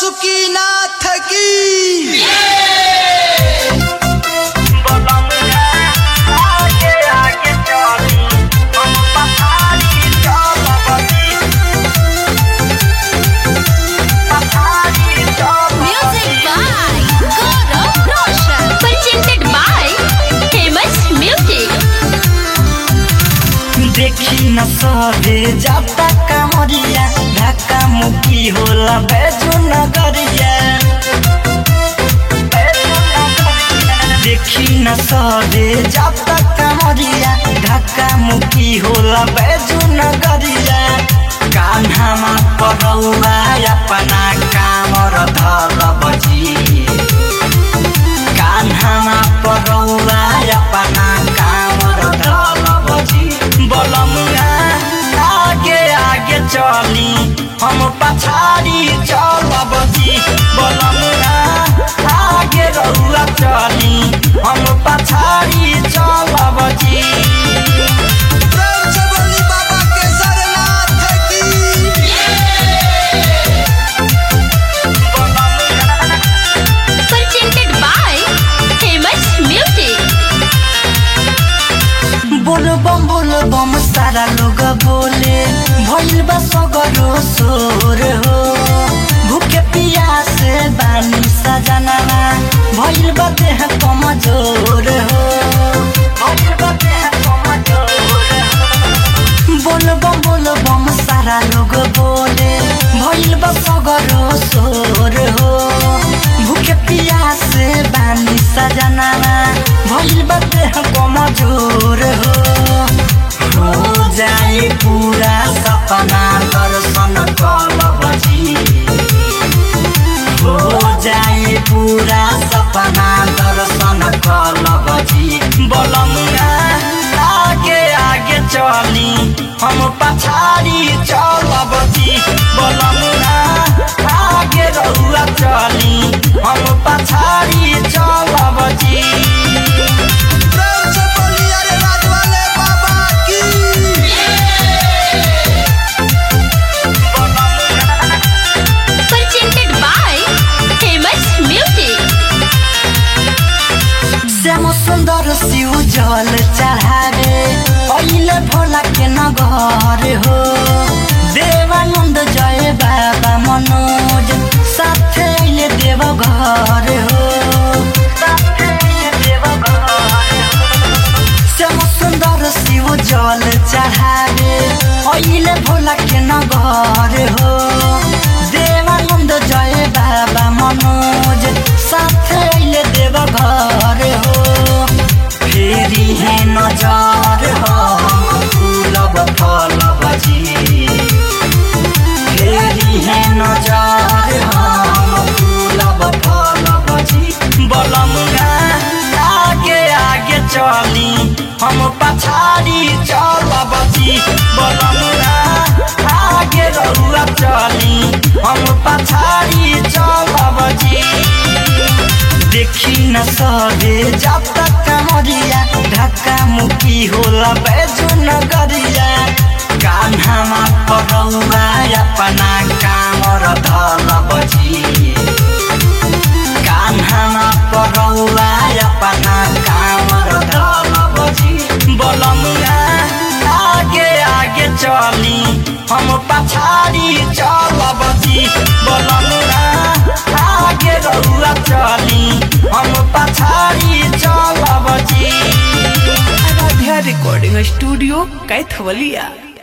वासुकीनाथ की देखी न सहे जाता कामरिया धक्का मुक्की होला बैजू नगरिया। देखी न सहे जाता कामरिया धक्का मुक्की होला बैजू नगरिया। कान्हामा परौवा अपना कामर धल बजी, कान्हामा परौवा अपना कामर धल बजी। बलमुआ आगे आगे चली हम पछाड़ी चलब जी। बलमुआ आगे रउआ चली हम पछाड़ी चलब जी। बाबा केदारनाथ की presented by famous music। बोल बम सारा लोग बोले भइल बा सगरो सोर हो। भूखे पियासे बानी सजना भइल बा देह कमजोर हो, भइल बा देह कमजोर हो। बोल बम सारा लोग बोले भइल बा सगरो सोर हो। भूखे पियासे बानी सजना भइल बा देह कमजोर हो जाए पूरा सपना दर्शन कलब जी। हो जाए पूरा सपना दर्शन कलब जी। बलमुआ आगे आगे चली हम पछाड़ी चलब जी। बलमुआ आगे रउआ चली हम पछाड़ी चलब जी। presented by famous music। Shyam सुंदर शिव जल चढ़ावे पहले भोला के नगर हो। देवानंद जय बाबा मनोज साथे अइले देव घर हो। श्याम सुंदर शिव जल चढ़ावे पहले भोला के नगर हो। देवानंद जय बाबा मनोज साथे अइले देव घर हो। फेरी है नजर हो फूलब फलब जी। फेरी है नजर हम फूलब फलब जी। बलमुआ आगे आगे चली हम पछाड़ी चलब जी। बलमुआ आगे रउआ चली हम पछाड़ी चलब जी। देखी न सहे जाता कामरिया धक्का मुक्की होला बैजू नगरिया। कान्हामा परौवा अपना कामर धल बजी, कान्हामा परौवा अपना कामर धल बजी। बलमुआ आगे आगे चली हम पछाड़ी चलब जी। बलमुआ आगे रउआ चली हम पछाड़ी चलब जी। Aradhya recording studio Kaithwalia.